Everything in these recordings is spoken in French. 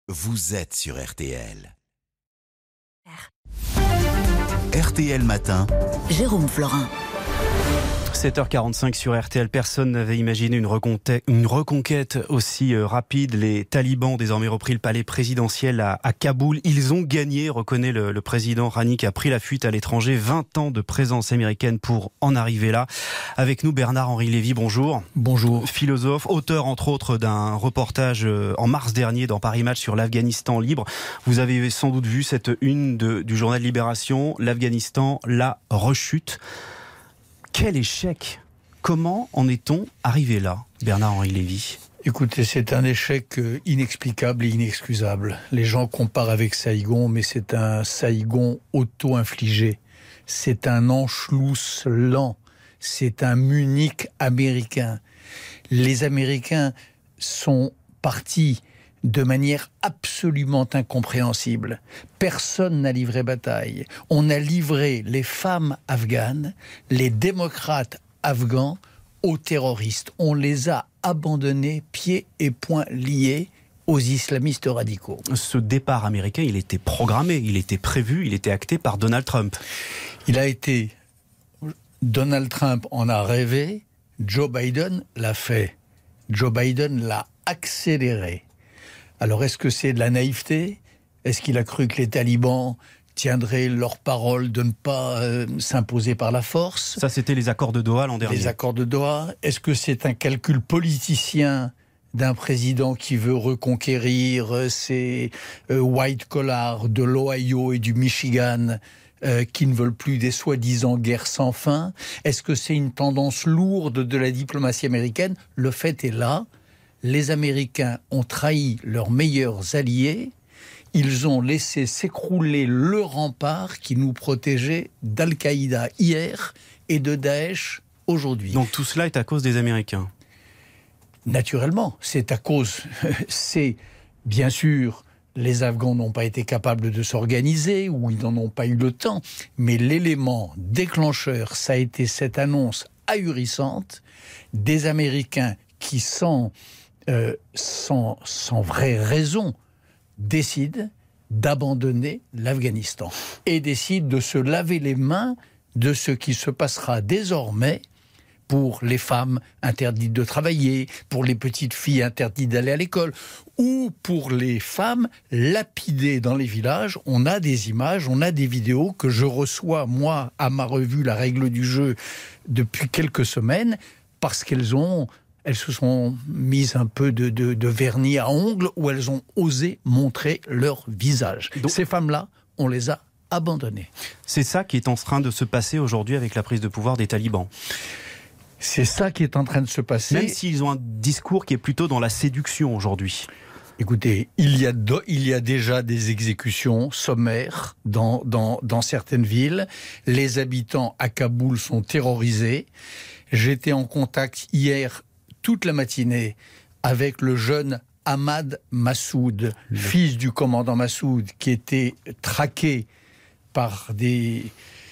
Vous êtes sur RTL. RTL Matin. Jérôme Florin. 7h45 sur RTL. Personne n'avait imaginé une reconquête aussi rapide. Les talibans ont désormais repris le palais présidentiel à Kaboul. Ils ont gagné, reconnaît le président Rouhani, qui a pris la fuite à l'étranger. 20 ans de présence américaine pour en arriver là. Avec nous, Bernard-Henri Lévy, bonjour. Bonjour. Philosophe, auteur entre autres d'un reportage en mars dernier dans Paris Match sur l'Afghanistan libre. Vous avez sans doute vu cette une du journal Libération, l'Afghanistan, la rechute. Quel échec! Comment en est-on arrivé là, Bernard-Henri Lévy? Écoutez, c'est un échec inexplicable et inexcusable. Les gens comparent avec Saïgon, mais c'est un Saïgon auto-infligé. C'est un Anschluss lent. C'est un Munich américain. Les Américains sont partis de manière absolument incompréhensible. Personne n'a livré bataille. On a livré les femmes afghanes, les démocrates afghans aux terroristes. On les a abandonnés pieds et poings liés aux islamistes radicaux. Ce départ américain, il était programmé, il était prévu, il était acté par Donald Trump. Donald Trump en a rêvé, Joe Biden l'a fait. Joe Biden l'a accéléré. Alors, est-ce que c'est de la naïveté? Est-ce qu'il a cru que les talibans tiendraient leur parole de ne pas s'imposer par la force? Ça, c'était les accords de Doha l'an dernier. Les accords de Doha. Est-ce que c'est un calcul politicien d'un président qui veut reconquérir ces white collars de l'Ohio et du Michigan qui ne veulent plus des soi-disant guerres sans fin? Est-ce que c'est une tendance lourde de la diplomatie américaine? Le fait est là. Les Américains ont trahi leurs meilleurs alliés. Ils ont laissé s'écrouler le rempart qui nous protégeait d'Al-Qaïda hier et de Daesh aujourd'hui. Donc tout cela est à cause des Américains? Naturellement, c'est à cause... C'est bien sûr, les Afghans n'ont pas été capables de s'organiser ou ils n'en ont pas eu le temps. Mais l'élément déclencheur, ça a été cette annonce ahurissante des Américains qui sans vraie raison, décide d'abandonner l'Afghanistan et décide de se laver les mains de ce qui se passera désormais pour les femmes interdites de travailler, pour les petites filles interdites d'aller à l'école, ou pour les femmes lapidées dans les villages. On a des images, on a des vidéos que je reçois, moi, à ma revue La Règle du Jeu, depuis quelques semaines, parce qu'elles se sont mises un peu de vernis à ongles où elles ont osé montrer leur visage. Donc, ces femmes-là, on les a abandonnées. C'est ça qui est en train de se passer aujourd'hui avec la prise de pouvoir des talibans. C'est ça qui est en train de se passer. Même s'ils ont un discours qui est plutôt dans la séduction aujourd'hui. Écoutez, il y a déjà des exécutions sommaires dans certaines villes. Les habitants à Kaboul sont terrorisés. J'étais en contact hier toute la matinée avec le jeune Ahmad Massoud, fils du commandant Massoud, qui était traqué par des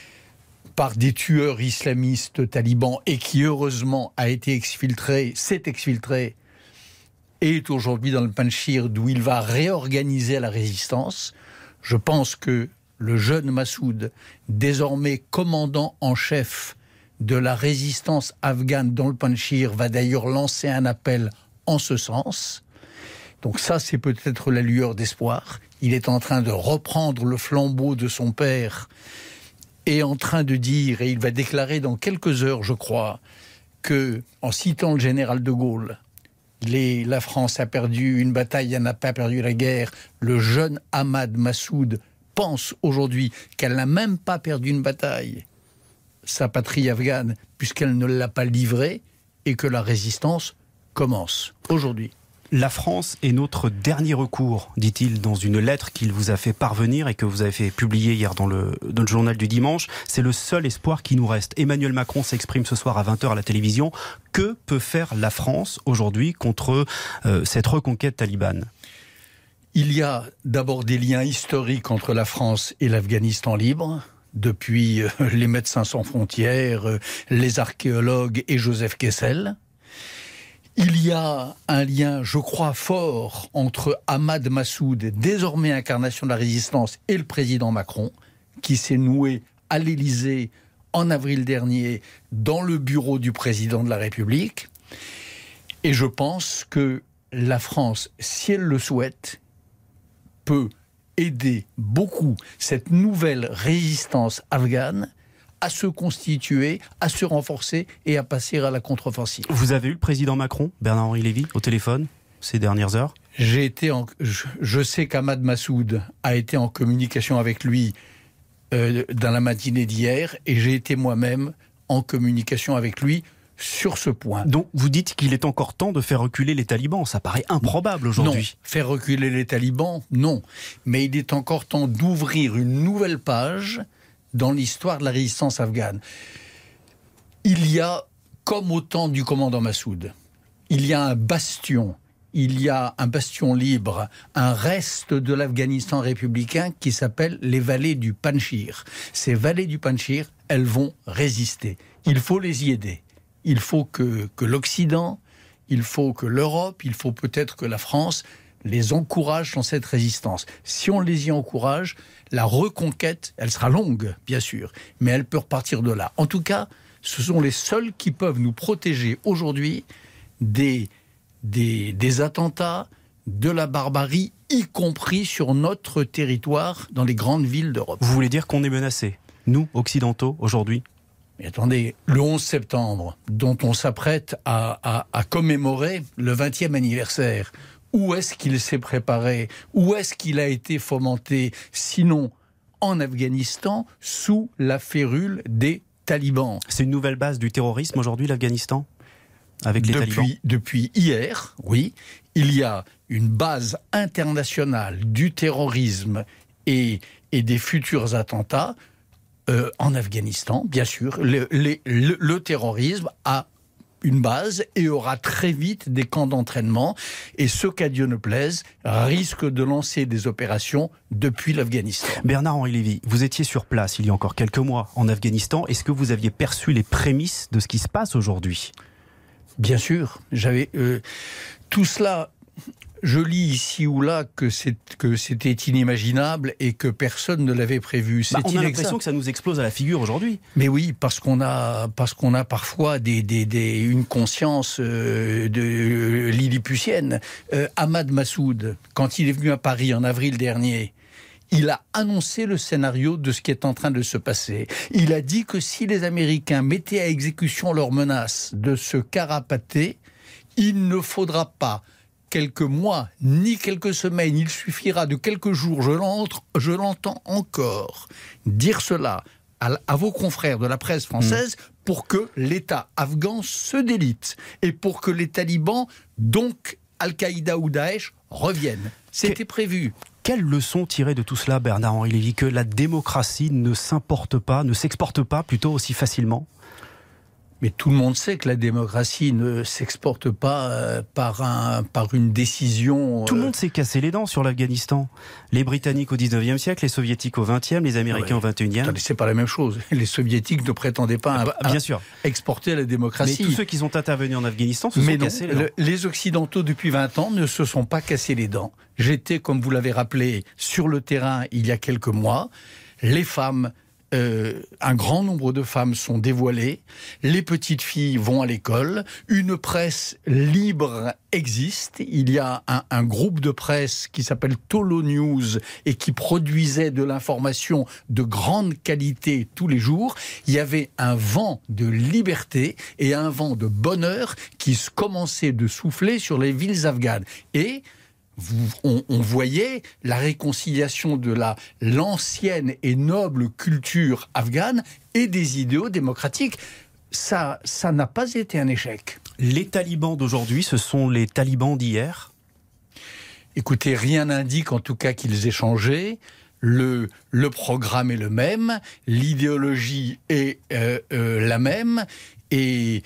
tueurs islamistes talibans et qui heureusement s'est exfiltré et est aujourd'hui dans le Panchir d'où il va réorganiser la résistance. Je pense que le jeune Massoud, désormais commandant en chef de la résistance afghane dans le Panchir, va d'ailleurs lancer un appel en ce sens. Donc ça, c'est peut-être la lueur d'espoir. Il est en train de reprendre le flambeau de son père et en train de dire, et il va déclarer dans quelques heures, je crois, que, en citant le général de Gaulle, la France a perdu une bataille, elle n'a pas perdu la guerre. Le jeune Ahmad Massoud pense aujourd'hui qu'elle n'a même pas perdu une bataille, sa patrie afghane, puisqu'elle ne l'a pas livrée, et que la résistance commence aujourd'hui. La France est notre dernier recours, dit-il dans une lettre qu'il vous a fait parvenir et que vous avez fait publier hier dans le journal du dimanche. C'est le seul espoir qui nous reste. Emmanuel Macron s'exprime ce soir à 20h à la télévision. Que peut faire la France aujourd'hui contre cette reconquête talibane ? Il y a d'abord des liens historiques entre la France et l'Afghanistan libre. Depuis les Médecins sans frontières, les archéologues et Joseph Kessel. Il y a un lien, je crois, fort entre Ahmad Massoud, désormais incarnation de la résistance, et le président Macron, qui s'est noué à l'Élysée en avril dernier dans le bureau du président de la République. Et je pense que la France, si elle le souhaite, peut aider beaucoup cette nouvelle résistance afghane à se constituer, à se renforcer et à passer à la contre-offensive. Vous avez eu le président Macron, Bernard-Henri Lévy, au téléphone ces dernières heures ? Je sais qu'Ahmad Massoud a été en communication avec lui dans la matinée d'hier, et j'ai été moi-même en communication avec lui sur ce point. Donc vous dites qu'il est encore temps de faire reculer les talibans. Ça paraît improbable aujourd'hui. Non, faire reculer les talibans, non. Mais il est encore temps d'ouvrir une nouvelle page dans l'histoire de la résistance afghane. Il y a, comme au temps du commandant Massoud, il y a un bastion libre, un reste de l'Afghanistan républicain qui s'appelle les vallées du Panjshir. Ces vallées du Panjshir, elles vont résister. Il faut les y aider. Il faut que l'Occident, il faut que l'Europe, il faut peut-être que la France les encourage dans cette résistance. Si on les y encourage, la reconquête, elle sera longue, bien sûr, mais elle peut repartir de là. En tout cas, ce sont les seuls qui peuvent nous protéger aujourd'hui des attentats, de la barbarie, y compris sur notre territoire, dans les grandes villes d'Europe. Vous voulez dire qu'on est menacés, nous, occidentaux, aujourd'hui ? Mais attendez, le 11 septembre, dont on s'apprête à commémorer le 20e anniversaire, où est-ce qu'il s'est préparé ? Où est-ce qu'il a été fomenté ? Sinon, en Afghanistan, sous la férule des talibans. C'est une nouvelle base du terrorisme aujourd'hui, l'Afghanistan ? Avec les talibans ? Depuis hier, oui, il y a une base internationale du terrorisme et des futurs attentats en Afghanistan, bien sûr. Le terrorisme a une base et aura très vite des camps d'entraînement. Et ce qu'à Dieu ne plaise, risque de lancer des opérations depuis l'Afghanistan. Bernard-Henri Lévy, vous étiez sur place il y a encore quelques mois en Afghanistan. Est-ce que vous aviez perçu les prémices de ce qui se passe aujourd'hui ? Bien sûr. Tout cela... Je lis ici ou là que c'était inimaginable et que personne ne l'avait prévu. On a l'impression que ça nous explose à la figure aujourd'hui. Mais oui, parce qu'on a parfois une conscience de lilliputienne. Ahmad Massoud, quand il est venu à Paris en avril dernier, il a annoncé le scénario de ce qui est en train de se passer. Il a dit que si les Américains mettaient à exécution leur menace de se carapater, il ne faudra pas quelques mois, ni quelques semaines, il suffira de quelques jours, je l'entends encore dire cela à vos confrères de la presse française pour que l'État afghan se délite et pour que les talibans, donc Al-Qaïda ou Daesh, reviennent. C'était prévu. Quelle leçon tirer de tout cela, Bernard-Henri Lévy, que la démocratie ne s'exporte pas plutôt aussi facilement ? Mais tout le monde sait que la démocratie ne s'exporte pas par une décision... Tout le monde s'est cassé les dents sur l'Afghanistan. Les Britanniques au 19e siècle, les Soviétiques au 20e, les Américains au 21e. Attendez, c'est pas la même chose. Les Soviétiques ne prétendaient pas bien sûr. Exporter la démocratie. Mais tous ceux qui sont intervenus en Afghanistan se sont cassés les dents. Les Occidentaux, depuis 20 ans, ne se sont pas cassés les dents. J'étais, comme vous l'avez rappelé, sur le terrain il y a quelques mois. Les femmes... un grand nombre de femmes sont dévoilées, les petites filles vont à l'école, une presse libre existe, il y a un groupe de presse qui s'appelle Tolo News et qui produisait de l'information de grande qualité tous les jours. Il y avait un vent de liberté et un vent de bonheur qui commençait de souffler sur les villes afghanes. Et on voyait la réconciliation de l'ancienne et noble culture afghane et des idéaux démocratiques. Ça n'a pas été un échec. Les talibans d'aujourd'hui, ce sont les talibans d'hier ? Écoutez, rien n'indique en tout cas qu'ils aient changé. Le programme est le même, l'idéologie est la même, et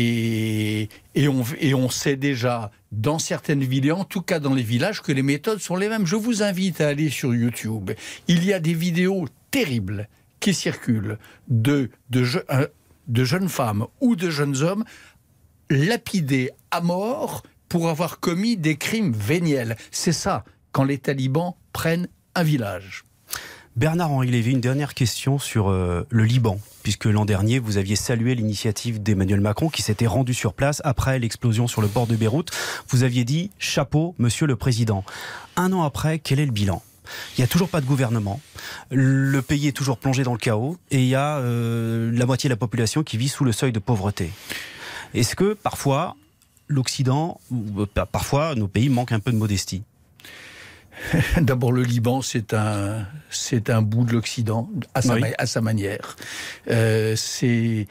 on sait déjà dans certaines villes, et en tout cas dans les villages, que les méthodes sont les mêmes. Je vous invite à aller sur YouTube. Il y a des vidéos terribles qui circulent de jeunes femmes ou de jeunes hommes lapidés à mort pour avoir commis des crimes véniels. C'est ça, quand les talibans prennent un village. Bernard-Henri Lévy, une dernière question sur le Liban, puisque l'an dernier, vous aviez salué l'initiative d'Emmanuel Macron qui s'était rendu sur place après l'explosion sur le port de Beyrouth. Vous aviez dit « Chapeau, monsieur le président ». Un an après, quel est le bilan ? Il n'y a toujours pas de gouvernement, le pays est toujours plongé dans le chaos et il y a la moitié de la population qui vit sous le seuil de pauvreté. Est-ce que parfois, l'Occident, parfois nos pays manquent un peu de modestie ? D'abord, le Liban, c'est un bout de l'Occident, à sa manière. Ils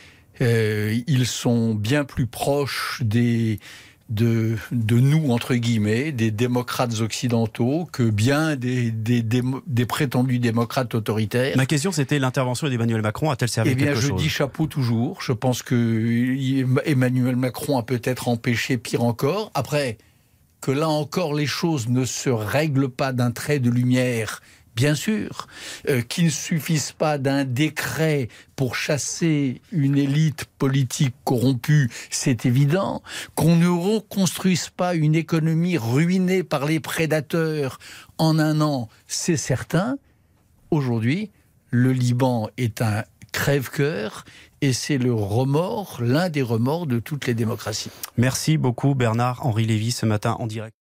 sont bien plus proches de nous, entre guillemets, des démocrates occidentaux, que bien des prétendus démocrates autoritaires. Ma question, c'était l'intervention d'Emmanuel Macron a-t-elle servi à quelque chose ? Je dis chapeau toujours. Je pense que Emmanuel Macron a peut-être empêché pire encore. Après, que là encore les choses ne se règlent pas d'un trait de lumière, bien sûr, qu'il ne suffise pas d'un décret pour chasser une élite politique corrompue, c'est évident, qu'on ne reconstruise pas une économie ruinée par les prédateurs en un an, c'est certain. Aujourd'hui, le Liban est un crève-cœur et c'est l'un des remords de toutes les démocraties. Merci beaucoup Bernard-Henri Lévy ce matin en direct.